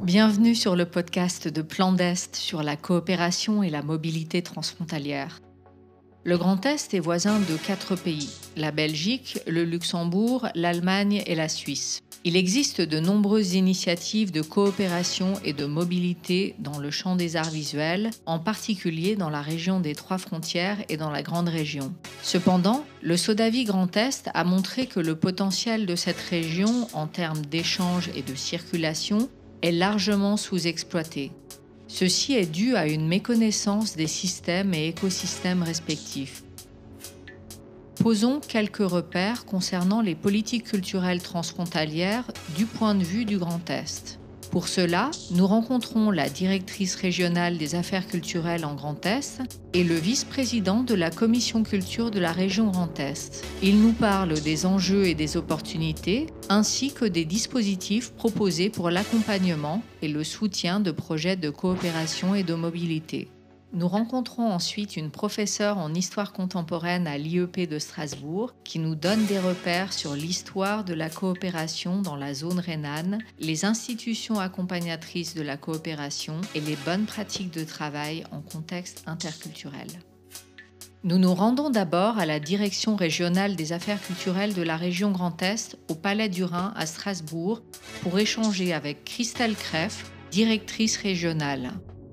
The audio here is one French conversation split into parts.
Bienvenue sur le podcast de Plan d'Est sur la coopération et la mobilité transfrontalière. Le Grand Est est voisin de 4 pays, la Belgique, le Luxembourg, l'Allemagne et la Suisse. Il existe de nombreuses initiatives de coopération et de mobilité dans le champ des arts visuels, en particulier dans la région des 3 frontières et dans la Grande Région. Cependant, le Sodavi Grand Est a montré que le potentiel de cette région en termes d'échanges et de circulation est largement sous-exploité. Ceci est dû à une méconnaissance des systèmes et écosystèmes respectifs. Posons quelques repères concernant les politiques culturelles transfrontalières du point de vue du Grand Est. Pour cela, nous rencontrons la directrice régionale des affaires culturelles en Grand Est et le vice-président de la commission culture de la région Grand Est. Ils nous parlent des enjeux et des opportunités, ainsi que des dispositifs proposés pour l'accompagnement et le soutien de projets de coopération et de mobilité. Nous rencontrons ensuite une professeure en histoire contemporaine à l'IEP de Strasbourg qui nous donne des repères sur l'histoire de la coopération dans la zone rhénane, les institutions accompagnatrices de la coopération et les bonnes pratiques de travail en contexte interculturel. Nous nous rendons d'abord à la Direction régionale des affaires culturelles de la région Grand Est au Palais du Rhin à Strasbourg pour échanger avec Christelle Kreff, directrice régionale.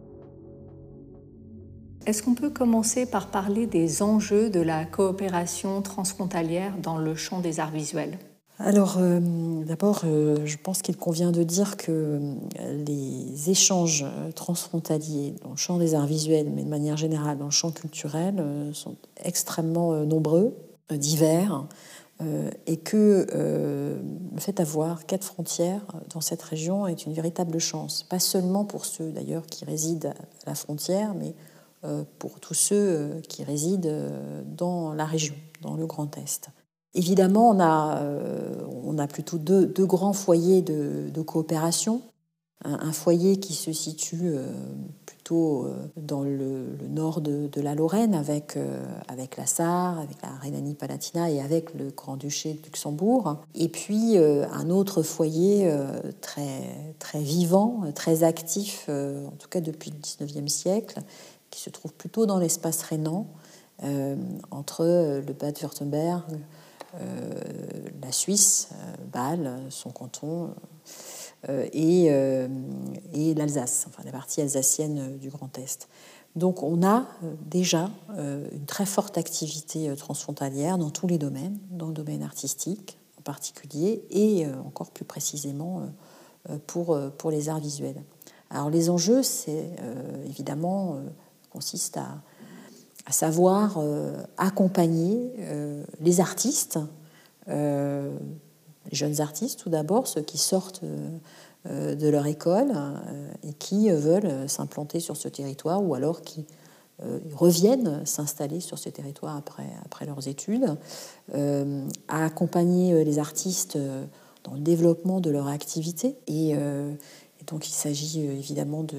Est-ce qu'on peut commencer par parler des enjeux de la coopération transfrontalière dans le champ des arts visuels ? Alors, d'abord, je pense qu'il convient de dire que les échanges transfrontaliers dans le champ des arts visuels, mais de manière générale dans le champ culturel, sont extrêmement nombreux, divers, et que le fait d'avoir 4 frontières dans cette région est une véritable chance. Pas seulement pour ceux, d'ailleurs, qui résident à la frontière, mais pour tous ceux qui résident dans la région, dans le Grand Est. Évidemment, on a plutôt deux grands foyers de coopération. Un foyer qui se situe plutôt dans le nord de la Lorraine, avec la Sarre, avec la Rhénanie-Palatinat et avec le Grand-Duché de Luxembourg. Et puis un autre foyer très vivant, très actif, en tout cas depuis le XIXe siècle, qui se trouve plutôt dans l'espace rhénan, entre le Bade-Wurtemberg, la Suisse, Bâle, son canton, et l'Alsace, enfin la partie alsacienne du Grand Est. Donc on a déjà une très forte activité transfrontalière dans tous les domaines, dans le domaine artistique en particulier, et encore plus précisément pour les arts visuels. Alors les enjeux, c'est évidemment consiste à savoir accompagner les artistes, les jeunes artistes tout d'abord, ceux qui sortent de leur école et qui veulent s'implanter sur ce territoire ou alors qui reviennent s'installer sur ce territoire après leurs études, à accompagner les artistes dans le développement de leur activité. Et donc il s'agit évidemment de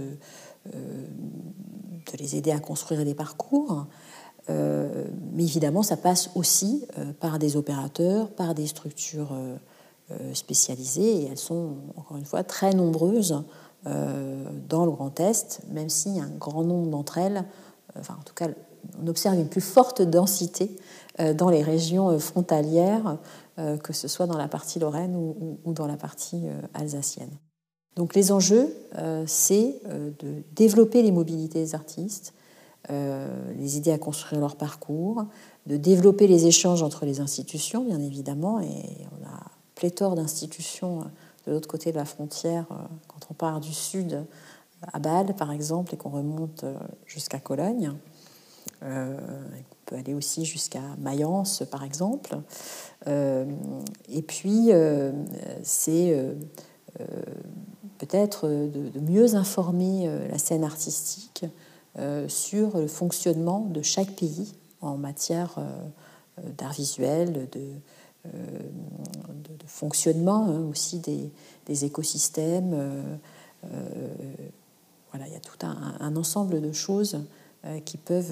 les aider à construire des parcours, mais évidemment ça passe aussi par des opérateurs, par des structures spécialisées, et elles sont encore une fois très nombreuses dans le Grand Est, même si un grand nombre d'entre elles, en tout cas on observe une plus forte densité dans les régions frontalières, que ce soit dans la partie lorraine ou dans la partie alsacienne. Donc les enjeux, c'est de développer les mobilités des artistes, les aider à construire leur parcours, de développer les échanges entre les institutions, bien évidemment, et on a pléthore d'institutions de l'autre côté de la frontière, quand on part du sud à Bâle, par exemple, et qu'on remonte jusqu'à Cologne. On peut aller aussi jusqu'à Mayence, par exemple. Et puis, c'est peut-être de mieux informer la scène artistique sur le fonctionnement de chaque pays en matière d'art visuel, de fonctionnement aussi des écosystèmes. Voilà, il y a tout un ensemble de choses qui peuvent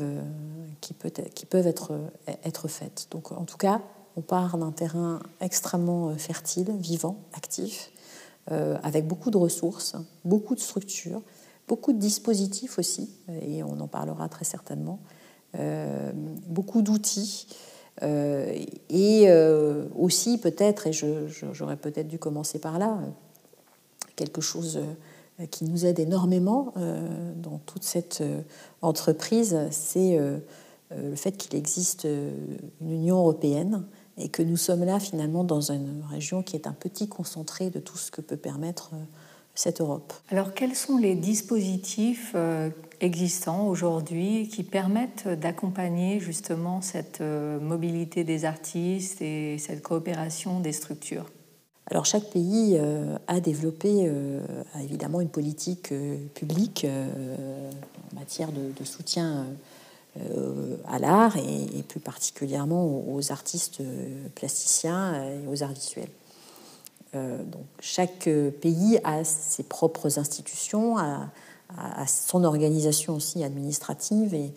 être faites. Donc, en tout cas, on part d'un terrain extrêmement fertile, vivant, actif, avec beaucoup de ressources, beaucoup de structures, beaucoup de dispositifs aussi, et on en parlera très certainement, beaucoup d'outils, et aussi peut-être, et j'aurais peut-être dû commencer par là, quelque chose qui nous aide énormément dans toute cette entreprise, c'est le fait qu'il existe une Union européenne et que nous sommes là finalement dans une région qui est un petit concentré de tout ce que peut permettre cette Europe. Alors quels sont les dispositifs existants aujourd'hui qui permettent d'accompagner justement cette mobilité des artistes et cette coopération des structures ? Alors chaque pays a développé évidemment une politique publique en matière de soutien à l'art et plus particulièrement aux artistes plasticiens et aux arts visuels. Donc chaque pays a ses propres institutions, a son organisation aussi administrative et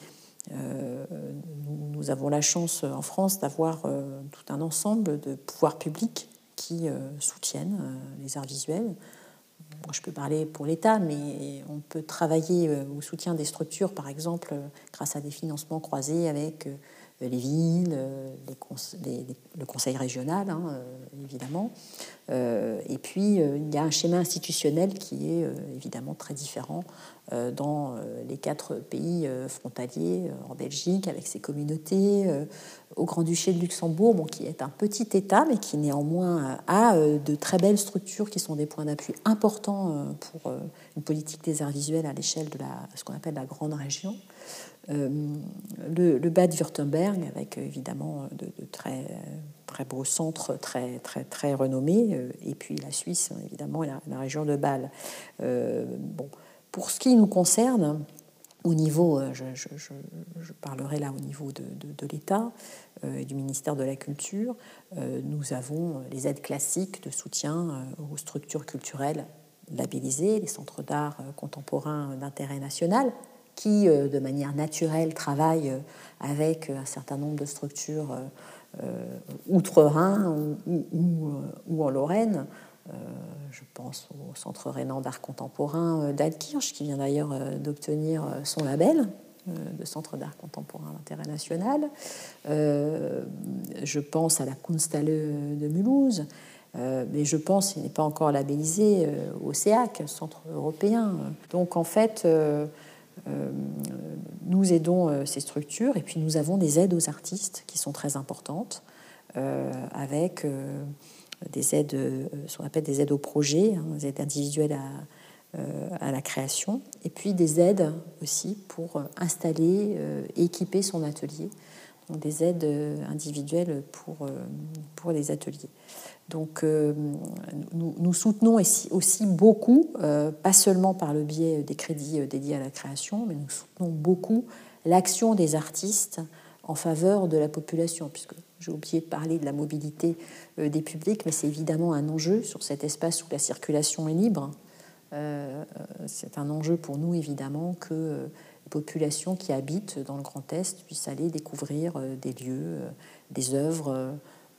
nous avons la chance en France d'avoir tout un ensemble de pouvoirs publics qui soutiennent les arts visuels. Moi, je peux parler pour l'État, mais on peut travailler au soutien des structures, par exemple, grâce à des financements croisés avec les villes, le conseil régional, évidemment. Et puis, il y a un schéma institutionnel qui est évidemment très différent dans les 4 pays frontaliers, en Belgique, avec ses communautés, au Grand-Duché de Luxembourg, bon, qui est un petit État, mais qui néanmoins a de très belles structures qui sont des points d'appui importants pour une politique des arts visuels à l'échelle de ce qu'on appelle la grande région. Le Bade-Württemberg, avec évidemment de très, très beaux centres très, très, très renommés, et puis la Suisse, évidemment, et la région de Bâle. Bon. Pour ce qui nous concerne, au niveau, je parlerai là au niveau de l'État et du ministère de la Culture, nous avons les aides classiques de soutien aux structures culturelles labellisées, les centres d'art contemporain d'intérêt national, qui, de manière naturelle, travaillent avec un certain nombre de structures outre-Rhin ou en Lorraine. Je pense au Centre rhénan d'art contemporain d'Altkirch, qui vient d'ailleurs d'obtenir son label de Centre d'art contemporain d'intérêt national. Je pense à la Kunsthalle de Mulhouse, mais je pense, il n'est pas encore labellisé, au CEAC, Centre européen. Donc en fait, nous aidons ces structures et puis nous avons des aides aux artistes qui sont très importantes, avec des aides, ce qu'on appelle des aides au projet, des aides individuelles à la création, et puis des aides aussi pour installer et équiper son atelier, donc des aides individuelles pour les ateliers. Donc nous soutenons aussi beaucoup, pas seulement par le biais des crédits dédiés à la création, mais nous soutenons beaucoup l'action des artistes en faveur de la population, puisque j'ai oublié de parler de la mobilité des publics, mais c'est évidemment un enjeu sur cet espace où la circulation est libre. C'est un enjeu pour nous, évidemment, que les populations qui habitent dans le Grand Est puissent aller découvrir des lieux, des œuvres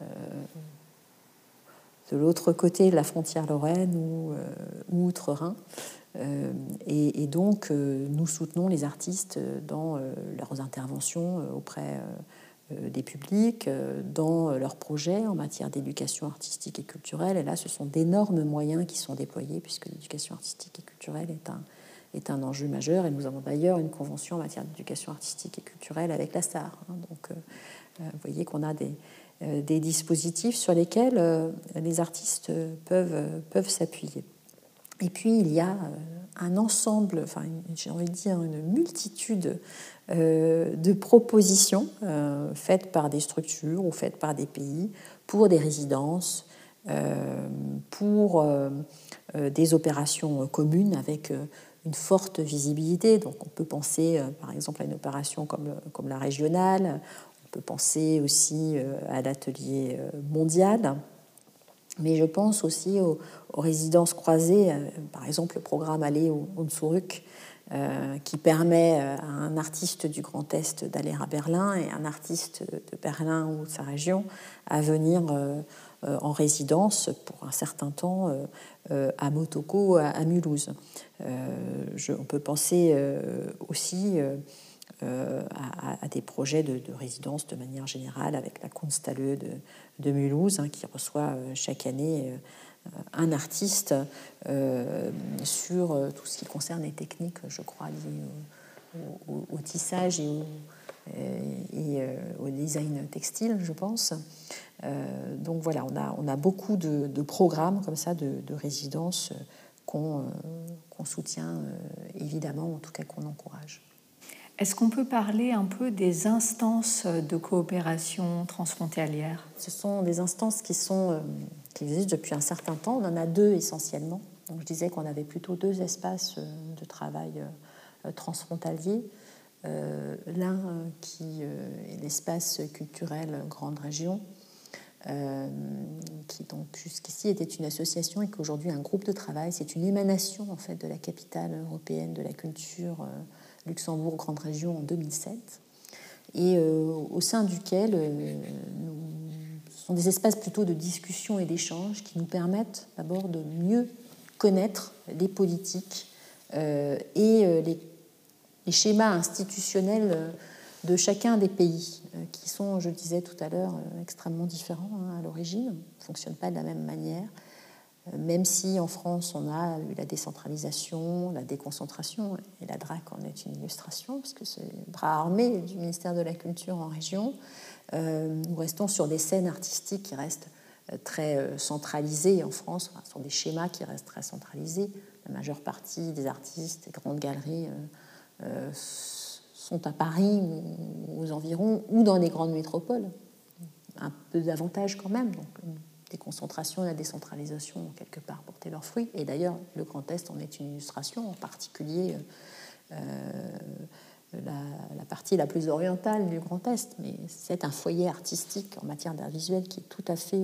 de l'autre côté de la frontière lorraine ou outre-Rhin. Et donc, nous soutenons les artistes dans leurs interventions auprès des publics, dans leurs projets en matière d'éducation artistique et culturelle. Et là, ce sont d'énormes moyens qui sont déployés, puisque l'éducation artistique et culturelle est un enjeu majeur. Et nous avons d'ailleurs une convention en matière d'éducation artistique et culturelle avec la STAR. Donc, vous voyez qu'on a des dispositifs sur lesquels les artistes peuvent s'appuyer. Et puis, il y a un ensemble, enfin, j'ai envie de dire une multitude de propositions faites par des structures ou faites par des pays pour des résidences, pour des opérations communes avec une forte visibilité. Donc, on peut penser, par exemple, à une opération comme la régionale. On peut penser aussi à l'atelier mondial. Mais je pense aussi aux résidences croisées, par exemple le programme Aller au Hunsrück, qui permet à un artiste du Grand Est d'aller à Berlin et un artiste de Berlin ou de sa région à venir en résidence pour un certain temps à Motoko, à Mulhouse. On peut penser aussi à des projets de résidence de manière générale avec la Kunsthalle de Mulhouse, qui reçoit chaque année un artiste sur tout ce qui concerne les techniques, je crois, liées au tissage et au design textile, je pense. Donc voilà, on a beaucoup de programmes comme ça de résidence qu'on soutient évidemment, en tout cas qu'on encourage. Est-ce qu'on peut parler un peu des instances de coopération transfrontalière ? Ce sont des instances qui existent depuis un certain temps. On en a deux essentiellement. Donc, je disais qu'on avait plutôt deux espaces de travail transfrontaliers. L'un qui est l'espace culturel Grande Région, qui donc jusqu'ici était une association et qu'aujourd'hui un groupe de travail. C'est une émanation en fait de la capitale européenne de la culture Luxembourg Grande Région en 2007, et au sein duquel ce sont des espaces plutôt de discussion et d'échange qui nous permettent d'abord de mieux connaître les politiques et les schémas institutionnels de chacun des pays, qui sont, je le disais tout à l'heure, extrêmement différents à l'origine, ne fonctionnent pas de la même manière. Même si en France, on a eu la décentralisation, la déconcentration, et la DRAC en est une illustration, parce que c'est le bras armé du ministère de la Culture en région, nous restons sur des scènes artistiques qui restent très centralisées en France, sur des schémas qui restent très centralisés. La majeure partie des artistes, des grandes galeries sont à Paris ou aux environs, ou dans les grandes métropoles. Un peu davantage quand même, donc déconcentration et la décentralisation ont quelque part porté leurs fruits. Et d'ailleurs, le Grand Est en est une illustration, en particulier la partie la plus orientale du Grand Est. Mais c'est un foyer artistique en matière d'art visuel qui est tout à fait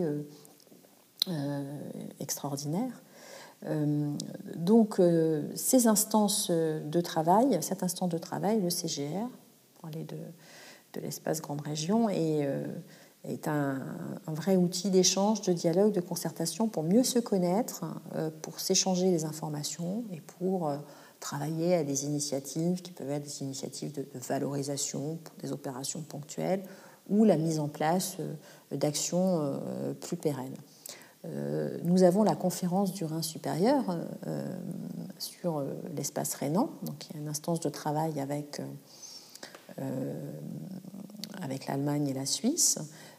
extraordinaire. Donc, ces instances de travail, cet instant de travail, le CGR, pour parler de l'espace Grande Région, est un vrai outil d'échange, de dialogue, de concertation pour mieux se connaître, pour s'échanger les informations et pour travailler à des initiatives qui peuvent être des initiatives de valorisation pour des opérations ponctuelles ou la mise en place d'actions plus pérennes. Nous avons la conférence du Rhin supérieur sur l'espace rhénan, donc il y a une instance de travail avec l'Allemagne et la Suisse,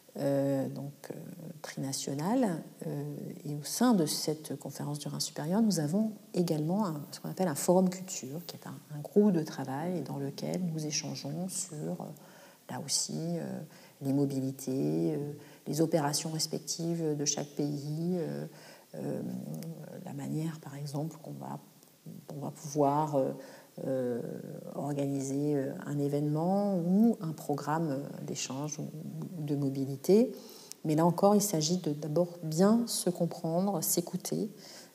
trinationale, et au sein de cette conférence du Rhin supérieur, nous avons également ce qu'on appelle un forum culture, qui est un groupe de travail dans lequel nous échangeons sur, là aussi, les mobilités, les opérations respectives de chaque pays, la manière, par exemple, qu'on va pouvoir organiser un événement ou un programme d'échange ou de mobilité. Mais là encore, il s'agit de d'abord bien se comprendre, s'écouter.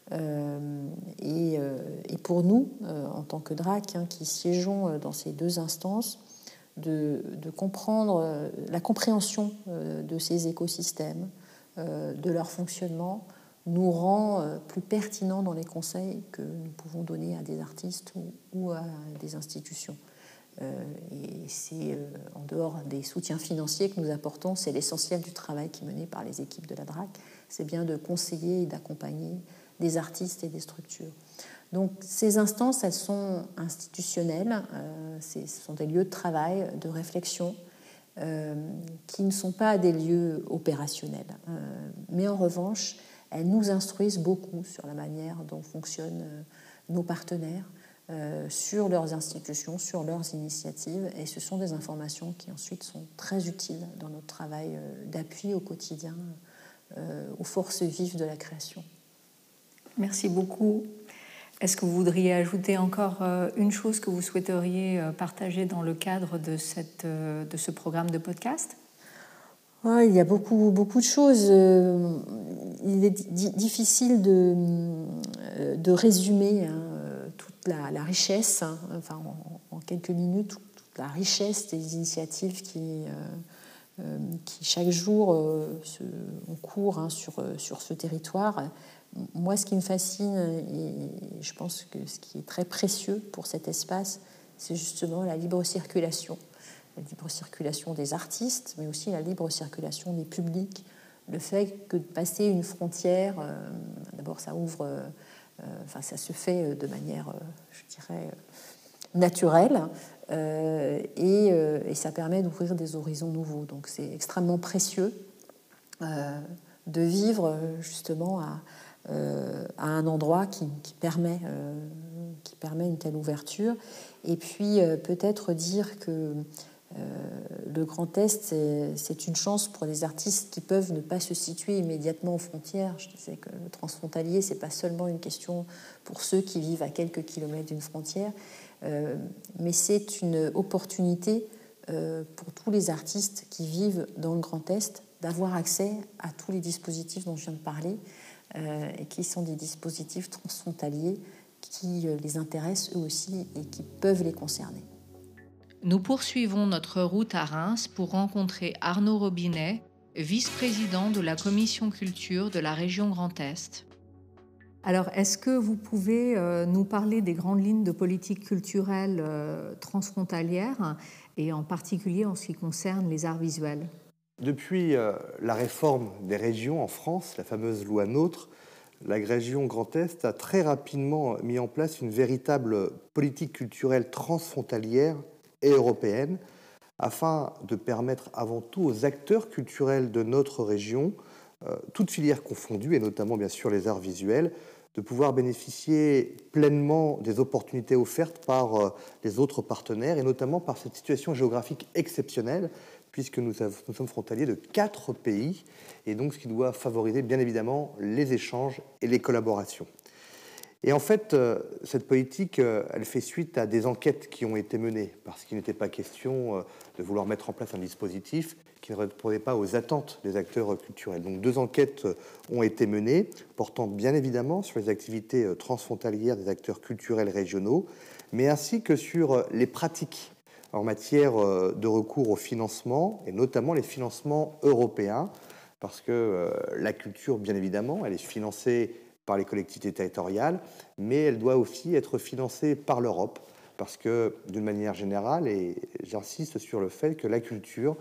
Et pour nous, en tant que DRAC, qui siégeons dans ces deux instances, de comprendre la compréhension de ces écosystèmes, de leur fonctionnement, nous rend plus pertinents dans les conseils que nous pouvons donner à des artistes ou à des institutions. Et c'est en dehors des soutiens financiers que nous apportons, c'est l'essentiel du travail qui est mené par les équipes de la DRAC, c'est bien de conseiller et d'accompagner des artistes et des structures. Donc ces instances, elles sont institutionnelles, ce sont des lieux de travail, de réflexion, qui ne sont pas des lieux opérationnels. Mais en revanche, elles nous instruisent beaucoup sur la manière dont fonctionnent nos partenaires, sur leurs institutions, sur leurs initiatives, et ce sont des informations qui ensuite sont très utiles dans notre travail d'appui au quotidien, aux forces vives de la création. Merci beaucoup. Est-ce que vous voudriez ajouter encore une chose que vous souhaiteriez partager dans le cadre de ce programme de podcast ? Il y a beaucoup de choses. Il est difficile de résumer toute la richesse, en quelques minutes, toute la richesse des initiatives qui qui chaque jour on court sur ce territoire. Moi, ce qui me fascine, et je pense que ce qui est très précieux pour cet espace, c'est justement la libre circulation. La libre circulation des artistes, mais aussi la libre circulation des publics. Le fait que de passer une frontière, d'abord ça ouvre, ça se fait de manière, je dirais, naturelle, et ça permet d'ouvrir des horizons nouveaux. Donc c'est extrêmement précieux de vivre justement à un endroit qui permet une telle ouverture. Et puis peut-être dire que le Grand Est, c'est une chance pour les artistes qui peuvent ne pas se situer immédiatement aux frontières. Je disais que le transfrontalier, c'est pas seulement une question pour ceux qui vivent à quelques kilomètres d'une frontière, mais c'est une opportunité pour tous les artistes qui vivent dans le Grand Est d'avoir accès à tous les dispositifs dont je viens de parler, et qui sont des dispositifs transfrontaliers qui les intéressent eux aussi et qui peuvent les concerner. Nous poursuivons notre route à Reims pour rencontrer Arnaud Robinet, vice-président de la Commission Culture de la région Grand Est. Alors, est-ce que vous pouvez nous parler des grandes lignes de politique culturelle transfrontalière, et en particulier en ce qui concerne les arts visuels ? Depuis la réforme des régions en France, la fameuse loi NOTRe, la région Grand Est a très rapidement mis en place une véritable politique culturelle transfrontalière et européenne, afin de permettre avant tout aux acteurs culturels de notre région, toutes filières confondues, et notamment bien sûr les arts visuels, de pouvoir bénéficier pleinement des opportunités offertes par les autres partenaires, et notamment par cette situation géographique exceptionnelle, puisque nous sommes frontaliers de 4 pays, et donc ce qui doit favoriser bien évidemment les échanges et les collaborations. Et en fait, cette politique, elle fait suite à des enquêtes qui ont été menées, parce qu'il n'était pas question de vouloir mettre en place un dispositif qui ne répondait pas aux attentes des acteurs culturels. Donc 2 enquêtes ont été menées, portant bien évidemment sur les activités transfrontalières des acteurs culturels régionaux, mais ainsi que sur les pratiques en matière de recours au financement, et notamment les financements européens, parce que la culture, bien évidemment, elle est financée par les collectivités territoriales, mais elle doit aussi être financée par l'Europe, parce que, d'une manière générale, et j'insiste sur le fait que la culture,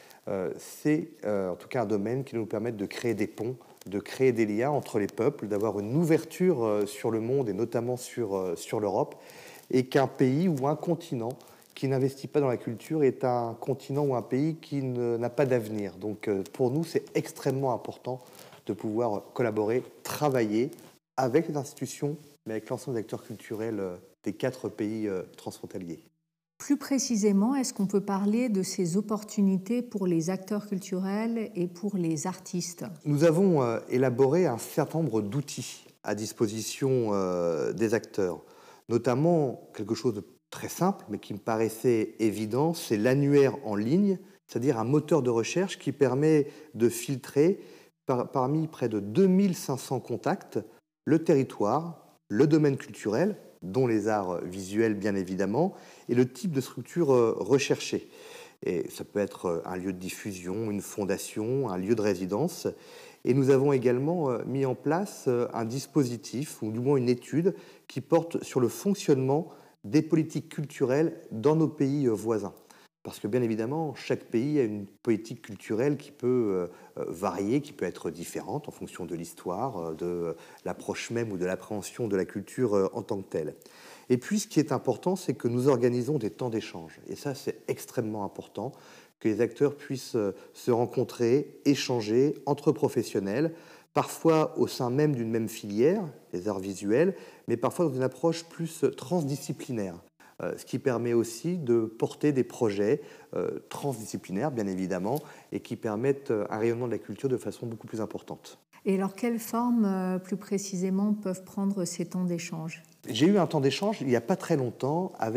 c'est en tout cas un domaine qui nous permet de créer des ponts, de créer des liens entre les peuples, d'avoir une ouverture sur le monde et notamment sur l'Europe, et qu'un pays ou un continent qui n'investit pas dans la culture est un continent ou un pays qui n'a pas d'avenir. Donc pour nous, c'est extrêmement important de pouvoir collaborer, travailler avec les institutions, mais avec l'ensemble des acteurs culturels des 4 pays transfrontaliers. Plus précisément, est-ce qu'on peut parler de ces opportunités pour les acteurs culturels et pour les artistes ? Nous avons élaboré un certain nombre d'outils à disposition des acteurs, notamment quelque chose de très simple, mais qui me paraissait évident, c'est l'annuaire en ligne, c'est-à-dire un moteur de recherche qui permet de filtrer parmi près de 2500 contacts le territoire, le domaine culturel, dont les arts visuels bien évidemment, et le type de structure recherchée. Et ça peut être un lieu de diffusion, une fondation, un lieu de résidence. Et nous avons également mis en place un dispositif, ou du moins une étude, qui porte sur le fonctionnement des politiques culturelles dans nos pays voisins. Parce que bien évidemment, chaque pays a une politique culturelle qui peut varier, qui peut être différente en fonction de l'histoire, de l'approche même ou de l'appréhension de la culture en tant que telle. Et puis, ce qui est important, c'est que nous organisons des temps d'échange. Et ça, c'est extrêmement important, que les acteurs puissent se rencontrer, échanger entre professionnels, parfois au sein même d'une même filière, les arts visuels, mais parfois dans une approche plus transdisciplinaire. Ce qui permet aussi de porter des projets transdisciplinaires, bien évidemment, et qui permettent un rayonnement de la culture de façon beaucoup plus importante. Et alors, quelles formes, plus précisément, peuvent prendre ces temps d'échange ? J'ai eu un temps d'échange il n'y a pas très longtemps, dans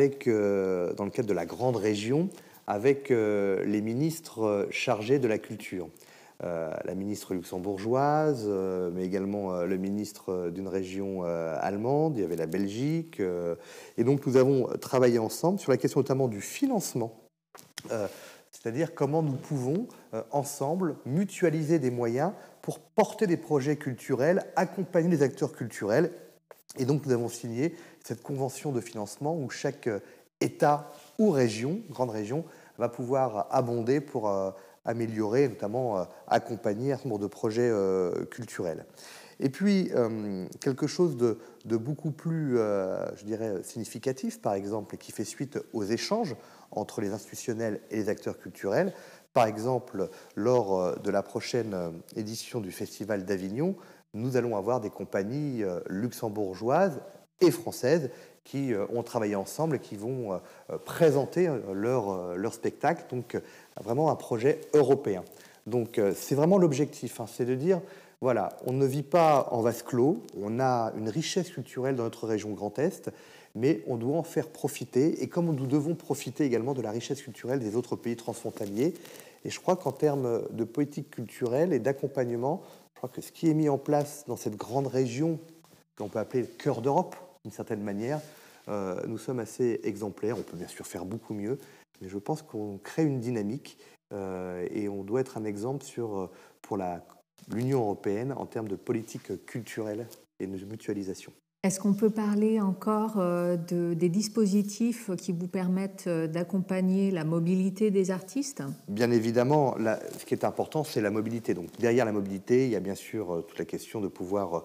le cadre de la grande région, avec les ministres chargés de la culture. La ministre luxembourgeoise, mais également le ministre d'une région allemande, il y avait la Belgique. Et donc nous avons travaillé ensemble sur la question notamment du financement c'est-à-dire comment nous pouvons ensemble mutualiser des moyens pour porter des projets culturels, accompagner les acteurs culturels. Et donc nous avons signé cette convention de financement où chaque État ou région, grande région, va pouvoir abonder pour améliorer, notamment accompagner un certain nombre de projets culturels. Et puis, quelque chose de beaucoup plus, je dirais, significatif, par exemple, et qui fait suite aux échanges entre les institutionnels et les acteurs culturels. Par exemple, lors de la prochaine édition du Festival d'Avignon, nous allons avoir des compagnies luxembourgeoises et françaises qui ont travaillé ensemble et qui vont présenter leur spectacle. Donc, vraiment un projet européen. Donc, c'est vraiment l'objectif, c'est de dire, voilà, on ne vit pas en vase clos, on a une richesse culturelle dans notre région Grand Est, mais on doit en faire profiter, et comme nous devons profiter également de la richesse culturelle des autres pays transfrontaliers. Et je crois qu'en termes de politique culturelle et d'accompagnement, je crois que ce qui est mis en place dans cette grande région, qu'on peut appeler le cœur d'Europe, d'une certaine manière, nous sommes assez exemplaires. On peut bien sûr faire beaucoup mieux, mais je pense qu'on crée une dynamique et on doit être un exemple pour l'Union européenne en termes de politique culturelle et de mutualisation. Est-ce qu'on peut parler encore des dispositifs qui vous permettent d'accompagner la mobilité des artistes ? Bien évidemment, ce qui est important, c'est la mobilité. Donc, derrière la mobilité, il y a bien sûr toute la question de pouvoir,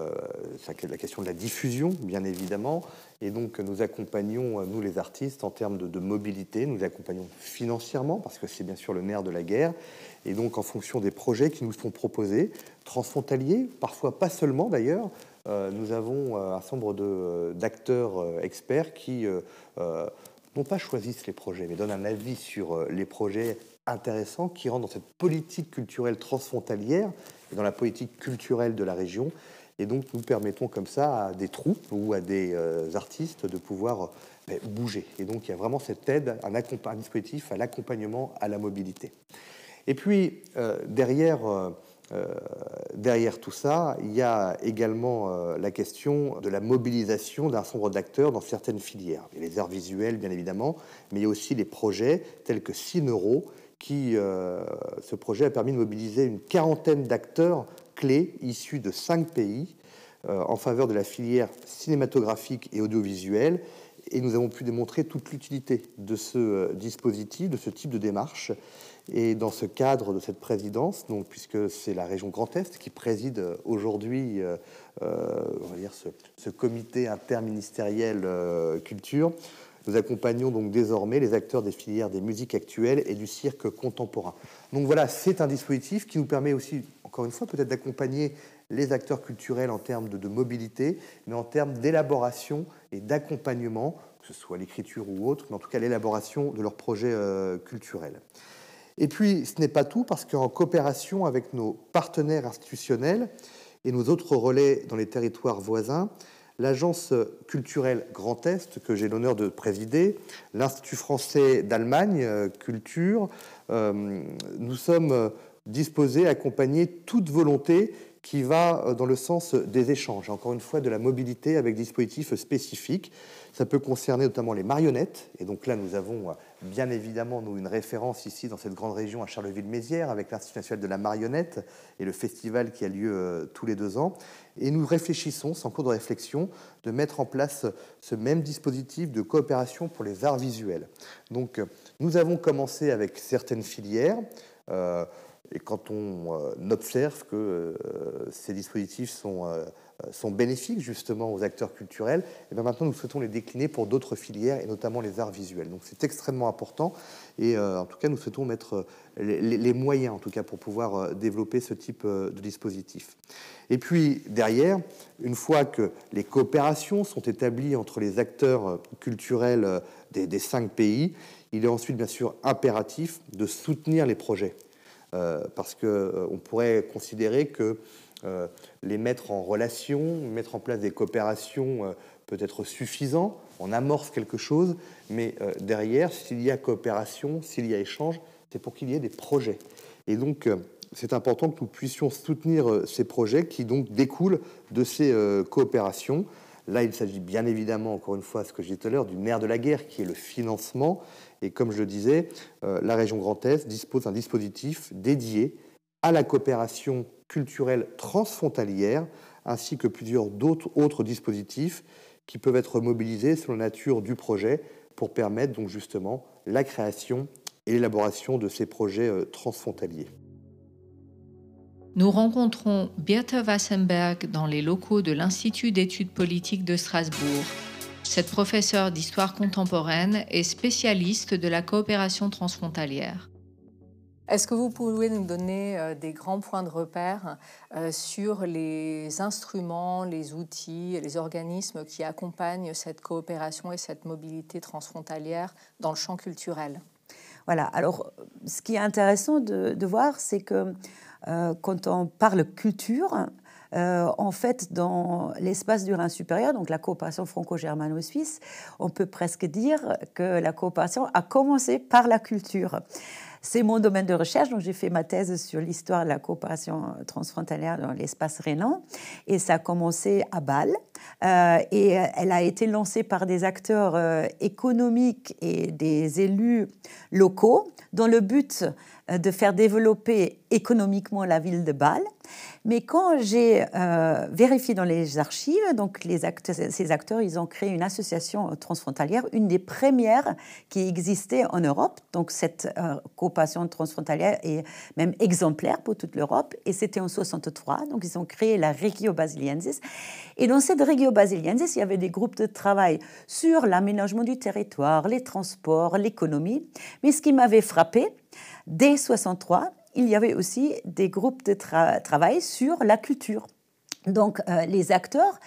la question de la diffusion, bien évidemment. Et donc, nous accompagnons, nous les artistes, en termes de mobilité. Nous les accompagnons financièrement, parce que c'est bien sûr le nerf de la guerre. Et donc, en fonction des projets qui nous sont proposés, transfrontaliers, parfois pas seulement d'ailleurs, nous avons un certain nombre d'acteurs experts qui non pas choisissent les projets, mais donnent un avis sur les projets intéressants qui rentrent dans cette politique culturelle transfrontalière et dans la politique culturelle de la région. Et donc, nous permettons comme ça à des troupes ou à des artistes de pouvoir bouger. Et donc, il y a vraiment cette aide, un dispositif à l'accompagnement, à la mobilité. Et puis, derrière tout ça, il y a également la question de la mobilisation d'un certain nombre d'acteurs dans certaines filières. Il y a les arts visuels, bien évidemment, mais il y a aussi les projets tels que Cineuro, ce projet a permis de mobiliser une quarantaine d'acteurs clés issus de 5 pays en faveur de la filière cinématographique et audiovisuelle. Et nous avons pu démontrer toute l'utilité de ce dispositif, de ce type de démarche. Et dans ce cadre de cette présidence, donc, puisque c'est la région Grand Est qui préside aujourd'hui on va dire ce comité interministériel culture, nous accompagnons donc désormais les acteurs des filières des musiques actuelles et du cirque contemporain. Donc voilà, c'est un dispositif qui nous permet aussi, encore une fois, peut-être d'accompagner les acteurs culturels en termes de mobilité, mais en termes d'élaboration et d'accompagnement, que ce soit l'écriture ou autre, mais en tout cas l'élaboration de leurs projets culturels. Et puis, ce n'est pas tout, parce qu'en coopération avec nos partenaires institutionnels et nos autres relais dans les territoires voisins, l'Agence culturelle Grand Est, que j'ai l'honneur de présider, l'Institut français d'Allemagne, Culture, nous sommes disposés à accompagner toute volonté qui va dans le sens des échanges, encore une fois de la mobilité avec des dispositifs spécifiques. Ça peut concerner notamment les marionnettes, et donc là nous avons bien évidemment une référence ici dans cette grande région à Charleville-Mézières avec l'Institut national de la marionnette et le festival qui a lieu tous les 2 ans. Et nous réfléchissons, c'est en cours de réflexion, de mettre en place ce même dispositif de coopération pour les arts visuels. Donc nous avons commencé avec certaines filières, et quand on observe que ces dispositifs sont bénéfiques justement aux acteurs culturels, et bien maintenant nous souhaitons les décliner pour d'autres filières et notamment les arts visuels. Donc c'est extrêmement important et en tout cas nous souhaitons mettre les moyens en tout cas pour pouvoir développer ce type de dispositif. Et puis derrière, une fois que les coopérations sont établies entre les acteurs culturels des 5 pays, il est ensuite bien sûr impératif de soutenir les projets. Parce qu'on pourrait considérer que les mettre en relation, mettre en place des coopérations peut être suffisant, on amorce quelque chose, mais derrière, s'il y a coopération, s'il y a échange, c'est pour qu'il y ait des projets. Et donc, c'est important que nous puissions soutenir ces projets qui donc découlent de ces coopérations. Là, il s'agit bien évidemment, encore une fois, ce que je disais tout à l'heure, du nerf de la guerre, qui est le financement. Et comme je le disais, la région Grand Est dispose d'un dispositif dédié à la coopération culturelle transfrontalière, ainsi que plusieurs autres dispositifs qui peuvent être mobilisés selon la nature du projet pour permettre donc justement la création et l'élaboration de ces projets transfrontaliers. Nous rencontrons Birte Wassenberg dans les locaux de l'Institut d'études politiques de Strasbourg. Cette professeure d'histoire contemporaine est spécialiste de la coopération transfrontalière. Est-ce que vous pouvez nous donner des grands points de repère sur les instruments, les outils et les organismes qui accompagnent cette coopération et cette mobilité transfrontalière dans le champ culturel ? Voilà, alors ce qui est intéressant de voir, c'est que quand on parle culture, en fait, dans l'espace du Rhin supérieur, donc la coopération franco-germano-suisse, on peut presque dire que la coopération a commencé par la culture. C'est mon domaine de recherche, donc j'ai fait ma thèse sur l'histoire de la coopération transfrontalière dans l'espace rhénan, et ça a commencé à Bâle, et elle a été lancée par des acteurs économiques et des élus locaux dans le but de faire développer économiquement la ville de Bâle. Mais quand j'ai vérifié dans les archives, donc ces acteurs, ils ont créé une association transfrontalière, une des premières qui existait en Europe. Donc cette coopération transfrontalière est même exemplaire pour toute l'Europe. Et c'était en 63. Donc ils ont créé la Regio Basiliensis. Et dans cette Regio Basiliensis, il y avait des groupes de travail sur l'aménagement du territoire, les transports, l'économie. Mais ce qui m'avait frappé, dès 63, il y avait aussi des groupes de travail sur la culture. Donc, les acteurs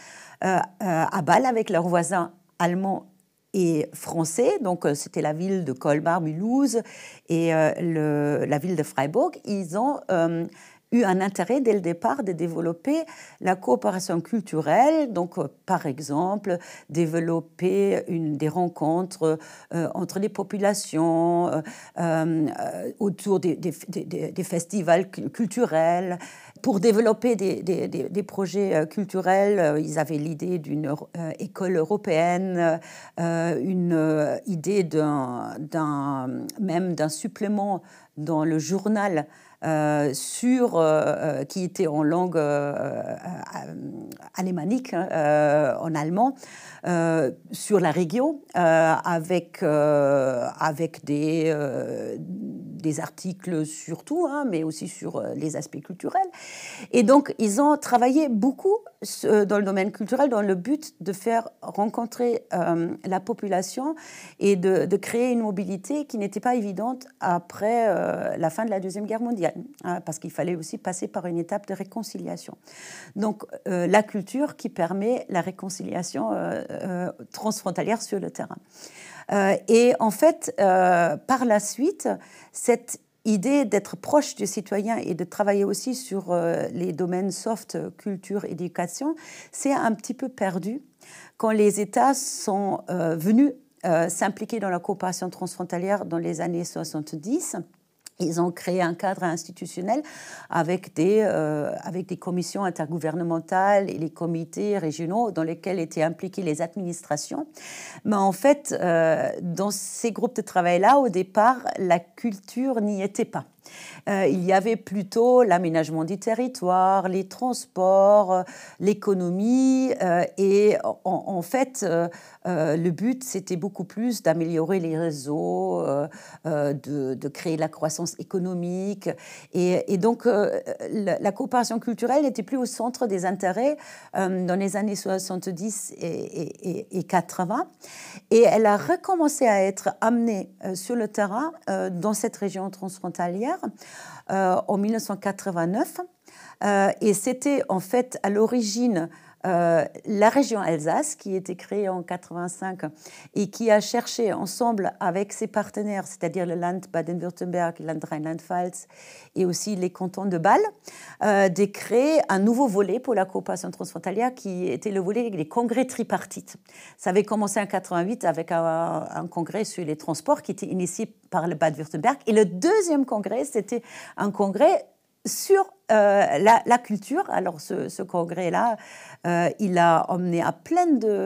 à Bâle, avec leurs voisins allemands et français, donc c'était la ville de Colmar-Mulhouse et la ville de Freiburg, ils ont eu un intérêt dès le départ de développer la coopération culturelle, donc par exemple développer des rencontres entre les populations, autour des festivals culturels. Pour développer des projets culturels, ils avaient l'idée d'une école européenne, une idée même d'un supplément dans le journal qui était en langue alémanique, en allemand, sur la région, avec des articles sur tout, mais aussi sur les aspects culturels. Et donc, ils ont travaillé beaucoup dans le domaine culturel dans le but de faire rencontrer la population et de créer une mobilité qui n'était pas évidente après la fin de la Deuxième Guerre mondiale, parce qu'il fallait aussi passer par une étape de réconciliation. Donc, la culture qui permet la réconciliation transfrontalière sur le terrain. Et en fait, par la suite, cette idée d'être proche du citoyen et de travailler aussi sur les domaines soft, culture, éducation, c'est un petit peu perdu quand les États sont venus s'impliquer dans la coopération transfrontalière dans les années 70. Ils ont créé un cadre institutionnel avec des commissions intergouvernementales et les comités régionaux dans lesquels étaient impliquées les administrations. Mais en fait, dans ces groupes de travail-là, au départ, la culture n'y était pas. Il y avait plutôt l'aménagement du territoire, les transports, l'économie et en fait, le but, c'était beaucoup plus d'améliorer les réseaux, de créer la croissance économique et donc la coopération culturelle n'était plus au centre des intérêts dans les années 70 et 80 et elle a recommencé à être amenée sur le terrain dans cette région transfrontalière en 1989 et c'était en fait à l'origine la région Alsace qui a été créée en 85 et qui a cherché ensemble avec ses partenaires, c'est-à-dire le Land Baden-Württemberg, le Land Rheinland-Pfalz et aussi les cantons de Bâle, de créer un nouveau volet pour la coopération transfrontalière qui était le volet des congrès tripartites. Ça avait commencé en 88 avec un congrès sur les transports qui était initié par le Baden-Württemberg et le deuxième congrès, c'était un congrès sur la culture. Alors, ce congrès-là, il a emmené à plein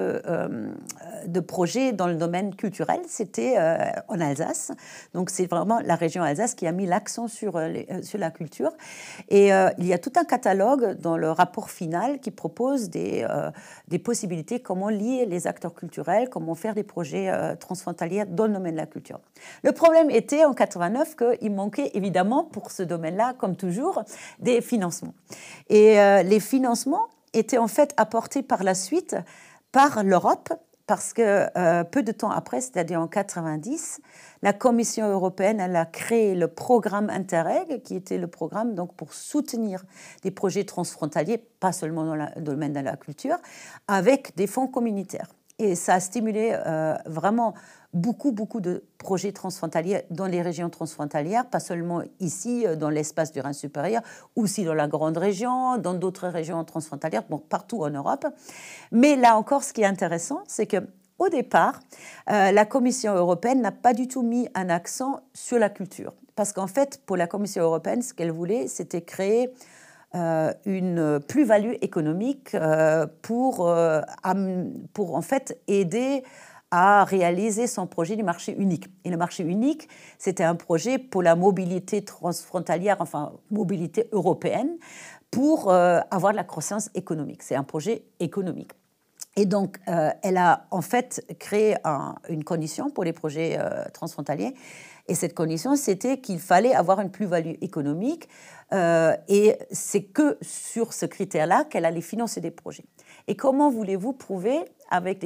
de projets dans le domaine culturel. C'était en Alsace. Donc, c'est vraiment la région Alsace qui a mis l'accent sur la culture. Et il y a tout un catalogue dans le rapport final qui propose des possibilités, comment lier les acteurs culturels, comment faire des projets transfrontaliers dans le domaine de la culture. Le problème était en 89 qu'il manquait évidemment pour ce domaine-là, comme toujours, des financements. Et les financements étaient en fait apportés par la suite par l'Europe, parce que peu de temps après, c'est-à-dire en 90, la Commission européenne elle a créé le programme Interreg, qui était le programme donc, pour soutenir des projets transfrontaliers, pas seulement dans le domaine de la culture, avec des fonds communautaires. Et ça a stimulé vraiment beaucoup de projets transfrontaliers dans les régions transfrontalières, pas seulement ici, dans l'espace du Rhin supérieur, aussi dans la grande région, dans d'autres régions transfrontalières, bon, partout en Europe. Mais là encore, ce qui est intéressant, c'est qu'au départ, la Commission européenne n'a pas du tout mis un accent sur la culture. Parce qu'en fait, pour la Commission européenne, ce qu'elle voulait, c'était créer une plus-value économique pour en fait aider à réaliser son projet du marché unique. Et le marché unique, c'était un projet pour la mobilité transfrontalière, enfin mobilité européenne, pour avoir de la croissance économique. C'est un projet économique. Et donc, elle a en fait créé une condition pour les projets transfrontaliers. Et cette condition, c'était qu'il fallait avoir une plus-value économique. Et c'est que sur ce critère-là qu'elle allait financer des projets. Et comment voulez-vous prouver avec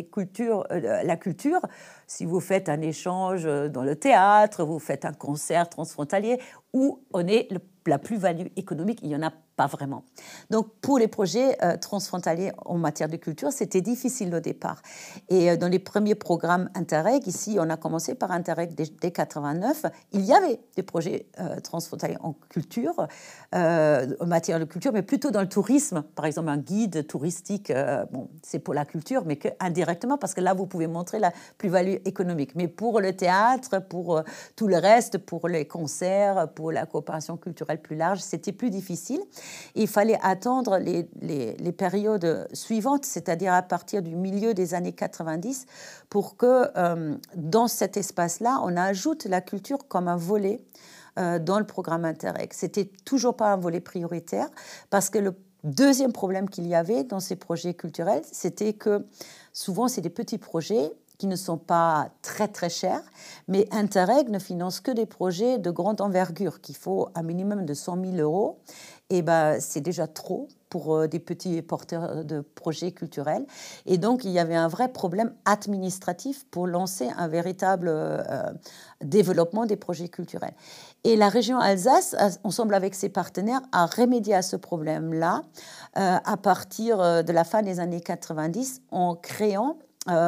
la culture, si vous faites un échange dans le théâtre, vous faites un concert transfrontalier, où on est la plus-value économique, il n'y en a pas vraiment. Donc, pour les projets transfrontaliers en matière de culture, c'était difficile au départ. Et dans les premiers programmes Interreg, ici, on a commencé par Interreg dès 89, il y avait des projets transfrontaliers en culture, en matière de culture, mais plutôt dans le tourisme. Par exemple, un guide touristique, bon, c'est pour la culture, mais que indirectement, parce que là, vous pouvez montrer la plus-value économique. Mais pour le théâtre, pour tout le reste, pour les concerts, pour la coopération culturelle plus large, c'était plus difficile. Il fallait attendre les périodes suivantes, c'est-à-dire à partir du milieu des années 90, pour que dans cet espace-là, on ajoute la culture comme un volet dans le programme Interreg. C'était toujours pas un volet prioritaire, parce que le deuxième problème qu'il y avait dans ces projets culturels, c'était que souvent, c'est des petits projets qui ne sont pas très chers, mais Interreg ne finance que des projets de grande envergure, qu'il faut un minimum de 100 000 euros. Et ben, c'est déjà trop pour des petits porteurs de projets culturels. Et donc, il y avait un vrai problème administratif pour lancer un véritable développement des projets culturels. Et la région Alsace, ensemble avec ses partenaires, a remédié à ce problème-là à partir de la fin des années 90 en créant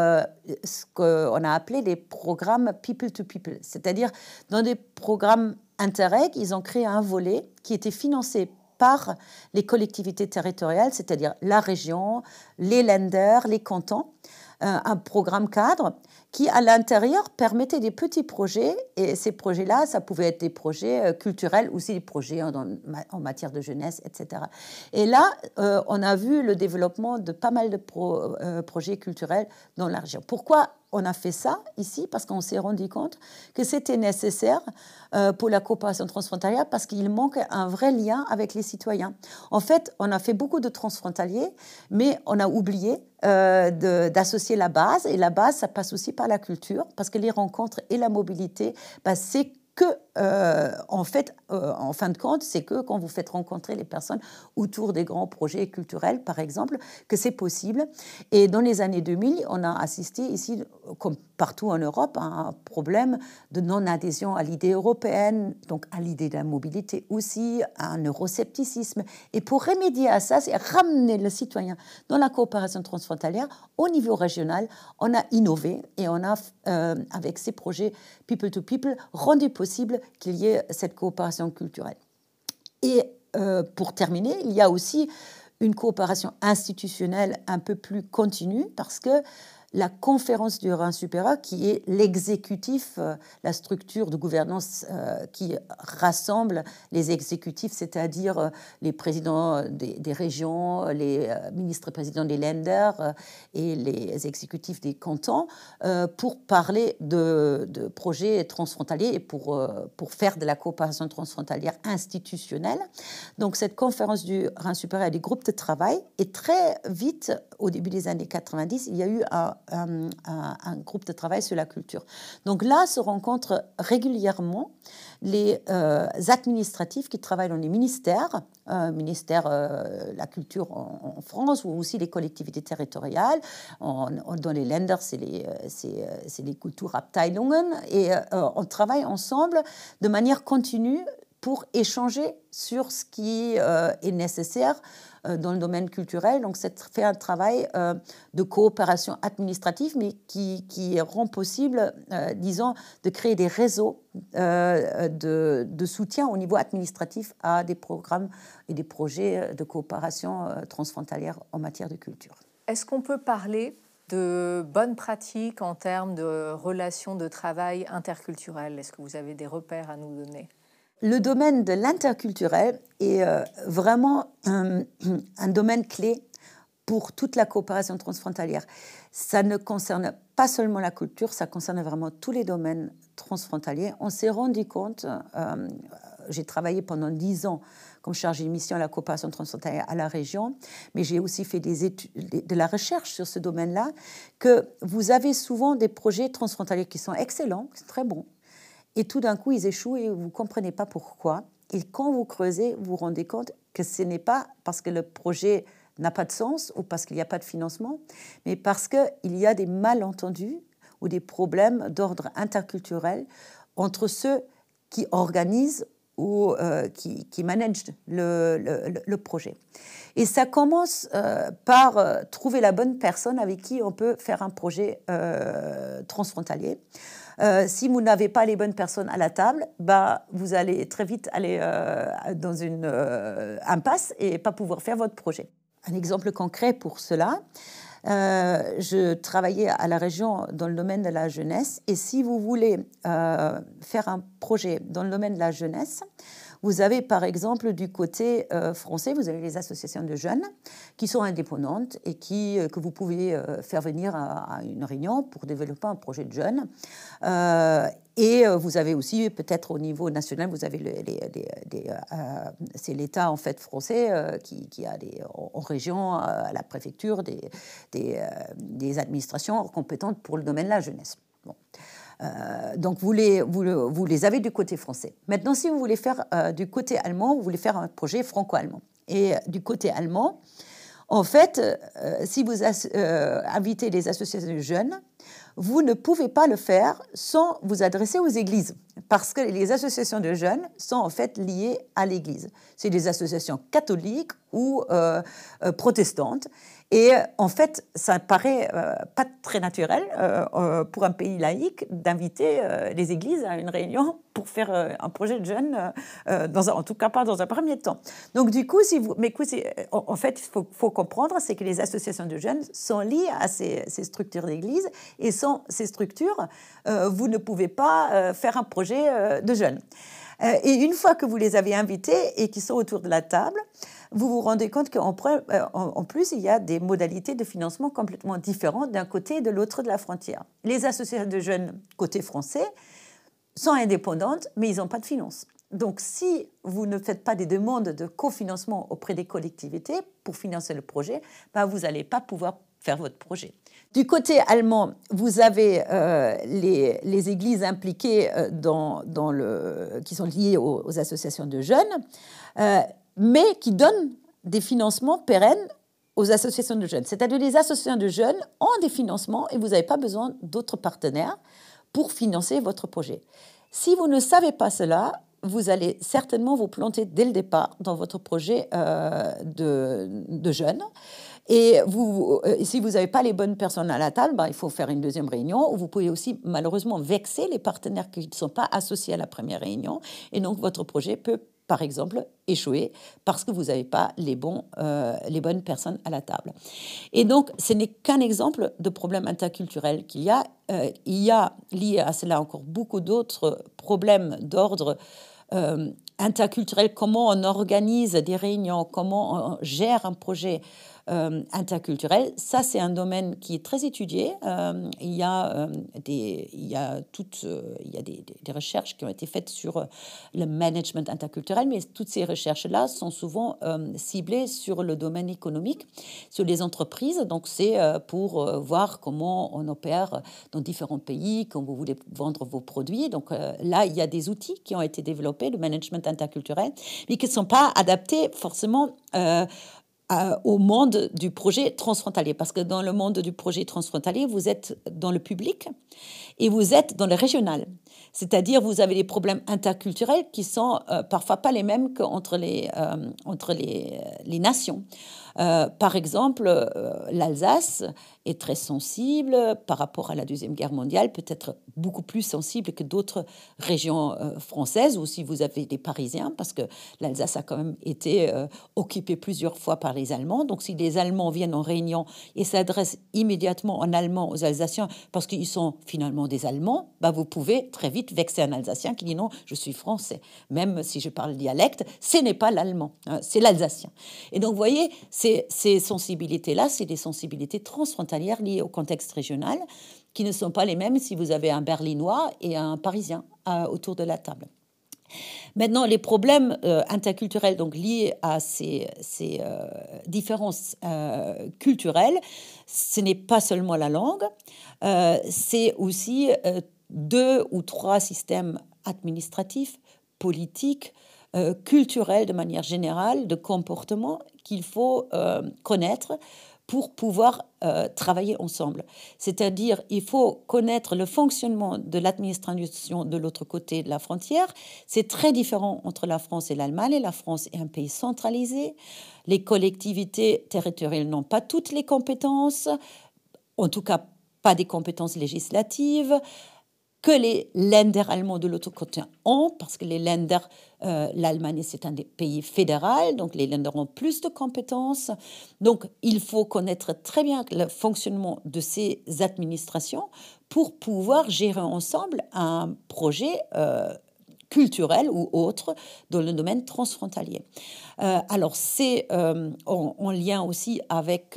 ce qu'on a appelé les programmes people to people. C'est-à-dire, dans des programmes Interreg, ils ont créé un volet qui était financé par les collectivités territoriales, c'est-à-dire la région, les Länder, les cantons, un programme cadre qui, à l'intérieur, permettait des petits projets. Et ces projets-là, ça pouvait être des projets culturels, aussi des projets en matière de jeunesse, etc. Et là, on a vu le développement de pas mal de projets culturels dans la région. Pourquoi on a fait ça ici? Parce qu'on s'est rendu compte que c'était nécessaire pour la coopération transfrontalière, parce qu'il manque un vrai lien avec les citoyens. En fait, on a fait beaucoup de transfrontaliers, mais on a oublié d'associer la base. Et la base, ça passe aussi par la culture, parce que les rencontres et la mobilité, c'est que, en fin de compte, c'est que quand vous faites rencontrer les personnes autour des grands projets culturels, par exemple, que c'est possible. Et dans les années 2000, on a assisté ici, comme partout en Europe, à un problème de non-adhésion à l'idée européenne, donc à l'idée de la mobilité aussi, à un euroscepticisme. Et pour remédier à ça, c'est ramener le citoyen dans la coopération transfrontalière au niveau régional. On a innové et on a, avec ces projets People to People, rendu possible qu'il y ait cette coopération culturelle. Et pour terminer, il y a aussi une coopération institutionnelle un peu plus continue, parce que la conférence du Rhin supérieur, qui est l'exécutif, la structure de gouvernance qui rassemble les exécutifs, c'est-à-dire les présidents des régions, les ministres-présidents des Länder et les exécutifs des cantons, pour parler de projets transfrontaliers et pour faire de la coopération transfrontalière institutionnelle. Donc cette conférence du Rhin supérieur a des groupes de travail, et très vite, au début des années 90, il y a eu un groupe de travail sur la culture. Donc là se rencontrent régulièrement les administratifs qui travaillent dans les ministères, la culture en France, ou aussi les collectivités territoriales. Dans les Länder, c'est les Kulturabteilungen, et on travaille ensemble de manière continue pour échanger sur ce qui est nécessaire dans le domaine culturel. Donc, c'est fait un travail de coopération administrative, mais qui rend possible, disons, de créer des réseaux de soutien au niveau administratif à des programmes et des projets de coopération transfrontalière en matière de culture. Est-ce qu'on peut parler de bonnes pratiques en termes de relations de travail interculturelles? Est-ce que vous avez des repères à nous donner? Le domaine de l'interculturel est vraiment un domaine clé pour toute la coopération transfrontalière. Ça ne concerne pas seulement la culture, ça concerne vraiment tous les domaines transfrontaliers. On s'est rendu compte, j'ai travaillé pendant 10 ans comme chargée de mission à la coopération transfrontalière à la région, mais j'ai aussi fait des études, de la recherche sur ce domaine-là, que vous avez souvent des projets transfrontaliers qui sont excellents, qui sont très bons, et tout d'un coup, ils échouent et vous ne comprenez pas pourquoi. Et quand vous creusez, vous vous rendez compte que ce n'est pas parce que le projet n'a pas de sens ou parce qu'il n'y a pas de financement, mais parce qu'il y a des malentendus ou des problèmes d'ordre interculturel entre ceux qui organisent ou qui managent le projet. Et ça commence par trouver la bonne personne avec qui on peut faire un projet transfrontalier. Si vous n'avez pas les bonnes personnes à la table, vous allez très vite aller dans une impasse et pas pouvoir faire votre projet. Un exemple concret pour cela, je travaillais à la région dans le domaine de la jeunesse, et si vous voulez faire un projet dans le domaine de la jeunesse, vous avez par exemple du côté français, vous avez les associations de jeunes qui sont indépendantes et que vous pouvez faire venir à une réunion pour développer un projet de jeunes. Et vous avez aussi, peut-être au niveau national, vous avez c'est l'État en fait français qui a en région, à la préfecture, des administrations compétentes pour le domaine de la jeunesse. Bon. Donc vous les avez du côté français. Maintenant, si vous voulez faire du côté allemand, vous voulez faire un projet franco-allemand. Et du côté allemand, en fait, si vous invitez les associations de jeunes, vous ne pouvez pas le faire sans vous adresser aux églises, parce que les associations de jeunes sont en fait liées à l'église. C'est des associations catholiques ou protestantes. Et en fait, ça paraît pas très naturel pour un pays laïque d'inviter les églises à une réunion pour faire un projet de jeunes, en tout cas pas dans un premier temps. Donc du coup, en fait, il faut comprendre, c'est que les associations de jeunes sont liées à ces structures d'église, et sans ces structures, vous ne pouvez pas faire un projet de jeunes. Et une fois que vous les avez invités et qu'ils sont autour de la table, vous vous rendez compte qu'en plus, il y a des modalités de financement complètement différentes d'un côté et de l'autre de la frontière. Les associations de jeunes côté français sont indépendantes, mais ils n'ont pas de finances. Donc, si vous ne faites pas des demandes de cofinancement auprès des collectivités pour financer le projet, vous n'allez pas pouvoir faire votre projet. Du côté allemand, vous avez les églises impliquées qui sont liées aux associations de jeunes, mais qui donnent des financements pérennes aux associations de jeunes. C'est-à-dire les associations de jeunes ont des financements et vous n'avez pas besoin d'autres partenaires pour financer votre projet. Si vous ne savez pas cela, vous allez certainement vous planter dès le départ dans votre projet de jeunes. Et si vous n'avez pas les bonnes personnes à la table, il faut faire une deuxième réunion, où vous pouvez aussi malheureusement vexer les partenaires qui ne sont pas associés à la première réunion. Et donc, votre projet peut par exemple, échouer parce que vous n'avez pas les bonnes personnes à la table. Et donc, ce n'est qu'un exemple de problème interculturel qu'il y a. Il y a lié à cela encore beaucoup d'autres problèmes d'ordre interculturel, comment on organise des réunions, comment on gère un projet interculturel. Ça, c'est un domaine qui est très étudié. Il y a des recherches qui ont été faites sur le management interculturel, mais toutes ces recherches-là sont souvent ciblées sur le domaine économique, sur les entreprises. Donc, c'est pour voir comment on opère dans différents pays, quand vous voulez vendre vos produits. Donc, là, il y a des outils qui ont été développés, le management interculturel, mais qui ne sont pas adaptés forcément au monde du projet transfrontalier. Parce que dans le monde du projet transfrontalier, vous êtes dans le public et vous êtes dans le régional. C'est-à-dire, vous avez des problèmes interculturels qui sont parfois pas les mêmes qu'entre les nations. Par exemple, l'Alsace est très sensible par rapport à la Deuxième Guerre mondiale, peut-être beaucoup plus sensible que d'autres régions françaises, ou si vous avez des Parisiens, parce que l'Alsace a quand même été occupée plusieurs fois par les Allemands. Donc, si les Allemands viennent en réunion et s'adressent immédiatement en allemand aux Alsaciens, parce qu'ils sont finalement des Allemands, bah, vous pouvez très vite vexer un Alsacien qui dit non, je suis français. Même si je parle dialecte, ce n'est pas l'allemand, hein, c'est l'alsacien. Et donc, vous voyez, ces sensibilités-là, c'est des sensibilités transfrontalières liées au contexte régional qui ne sont pas les mêmes si vous avez un Berlinois et un Parisien autour de la table. Maintenant, les problèmes interculturels donc liés à ces différences culturelles, ce n'est pas seulement la langue, c'est aussi 2 ou 3 systèmes administratifs, politiques, culturels de manière générale, de comportement qu'il faut connaître pour pouvoir travailler ensemble. C'est-à-dire, il faut connaître le fonctionnement de l'administration de l'autre côté de la frontière. C'est très différent entre la France et l'Allemagne. La France est un pays centralisé. Les collectivités territoriales n'ont pas toutes les compétences, en tout cas pas des compétences législatives, que les Länder allemands de l'autre côté ont, parce que les Länder, l'Allemagne, c'est un des pays fédéral, donc les Länder ont plus de compétences. Donc, il faut connaître très bien le fonctionnement de ces administrations pour pouvoir gérer ensemble un projet culturel ou autre dans le domaine transfrontalier. Alors, c'est en lien aussi avec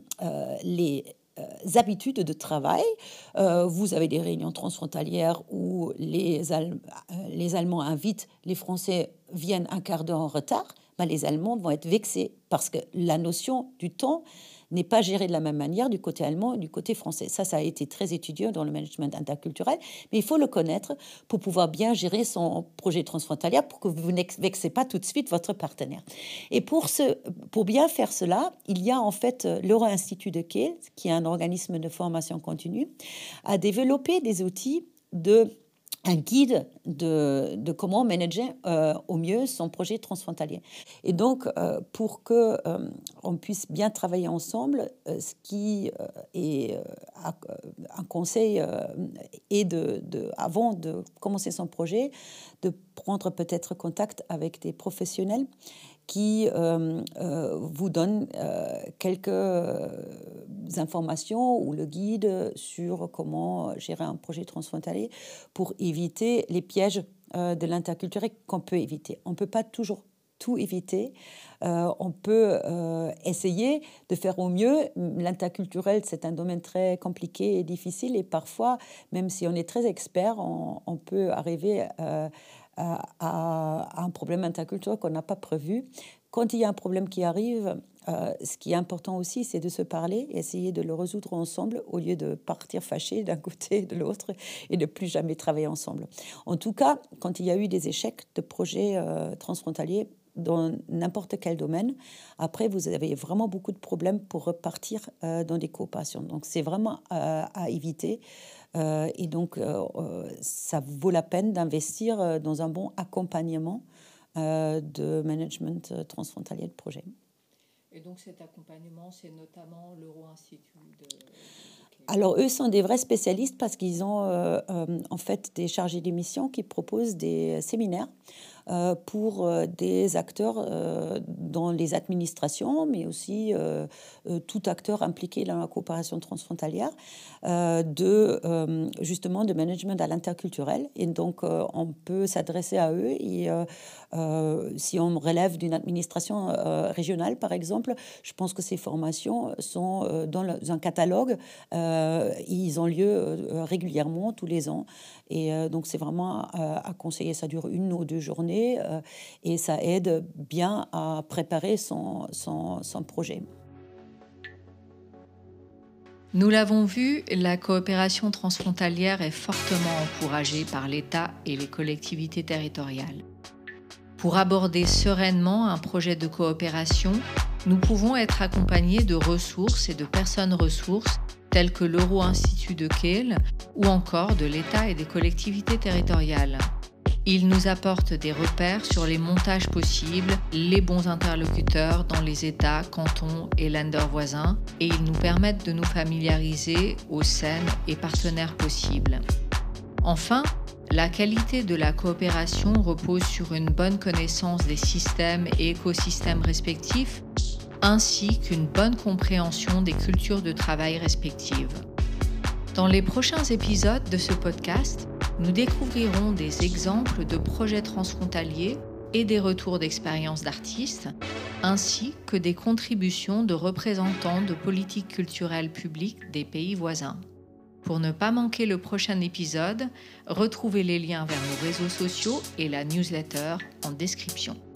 les habitudes de travail. Vous avez des réunions transfrontalières où les Allemands invitent, les Français viennent un quart d'heure en retard. Ben, les Allemands vont être vexés parce que la notion du temps n'est pas gérée de la même manière du côté allemand et du côté français. Ça a été très étudié dans le management interculturel, mais il faut le connaître pour pouvoir bien gérer son projet transfrontalier, pour que vous ne vexez pas tout de suite votre partenaire. Et pour bien faire cela, il y a en fait l'Euro-Institut de Kiel, qui est un organisme de formation continue, a développé des outils un guide de comment manager au mieux son projet transfrontalier. Et donc, pour que on puisse bien travailler ensemble, ce qui est un conseil est avant de commencer son projet, de prendre peut-être contact avec des professionnels qui vous donnent quelques informations ou le guide sur comment gérer un projet transfrontalier pour éviter les pièges de l'interculturel qu'on peut éviter. On ne peut pas toujours tout éviter. On peut essayer de faire au mieux. L'interculturel, c'est un domaine très compliqué et difficile, et parfois, même si on est très expert, on peut arriver à un problème interculturel qu'on n'a pas prévu. Quand il y a un problème qui arrive, ce qui est important aussi, c'est de se parler, essayer de le résoudre ensemble au lieu de partir fâché d'un côté et de l'autre et de plus jamais travailler ensemble. En tout cas, quand il y a eu des échecs de projets transfrontaliers dans n'importe quel domaine, après, vous avez vraiment beaucoup de problèmes pour repartir dans des coopérations. Donc, c'est vraiment à éviter. Et donc, ça vaut la peine d'investir dans un bon accompagnement de management transfrontalier de projet. Et donc cet accompagnement, c'est notamment l'Euro-Institut Alors, eux sont des vrais spécialistes parce qu'ils ont en fait des chargés d'émission qui proposent des séminaires pour des acteurs dans les administrations, mais aussi tout acteur impliqué dans la coopération transfrontalière, justement de management à l'interculturel. Et donc, on peut s'adresser à eux. Et si on relève d'une administration régionale, par exemple, je pense que ces formations sont dans un catalogue. Ils ont lieu régulièrement, tous les ans. Et donc, c'est vraiment à conseiller. Ça dure 1 ou 2 journées et ça aide bien à préparer son projet. Nous l'avons vu, la coopération transfrontalière est fortement encouragée par l'État et les collectivités territoriales. Pour aborder sereinement un projet de coopération, nous pouvons être accompagnés de ressources et de personnes ressources telles que l'Euro-Institut de Kehl ou encore de l'État et des collectivités territoriales. Ils nous apportent des repères sur les montages possibles, les bons interlocuteurs dans les États, cantons et länders voisins, et ils nous permettent de nous familiariser aux scènes et partenaires possibles. Enfin, la qualité de la coopération repose sur une bonne connaissance des systèmes et écosystèmes respectifs, ainsi qu'une bonne compréhension des cultures de travail respectives. Dans les prochains épisodes de ce podcast, nous découvrirons des exemples de projets transfrontaliers et des retours d'expériences d'artistes, ainsi que des contributions de représentants de politiques culturelles publiques des pays voisins. Pour ne pas manquer le prochain épisode, retrouvez les liens vers nos réseaux sociaux et la newsletter en description.